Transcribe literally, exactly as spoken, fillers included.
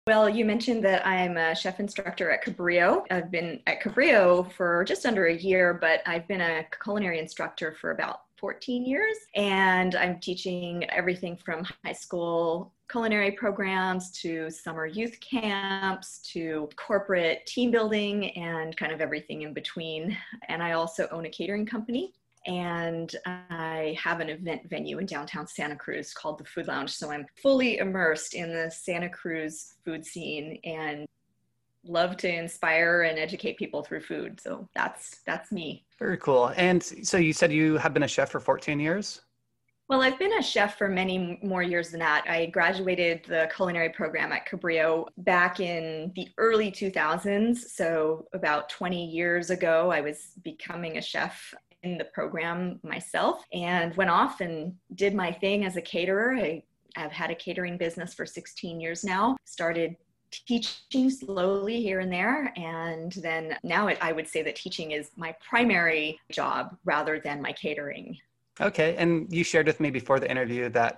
Well, you mentioned that I'm a chef instructor at Cabrillo. I've been at Cabrillo for just under a year, but I've been a culinary instructor for about fourteen years. And I'm teaching everything from high school culinary programs to summer youth camps to corporate team building and kind of everything in between. And I also own a catering company. And I have an event venue in downtown Santa Cruz called the Food Lounge. So I'm fully immersed in the Santa Cruz food scene and love to inspire and educate people through food. So that's that's me. Very cool. And so you said you have been a chef for fourteen years? Well, I've been a chef for many more years than that. I graduated the culinary program at Cabrillo back in the early two thousands. So about twenty years ago, I was becoming a chef in the program myself and went off and did my thing as a caterer. I, I've had a catering business for sixteen years now, started teaching slowly here and there. And then now it, I would say that teaching is my primary job rather than my catering. Okay. And you shared with me before the interview that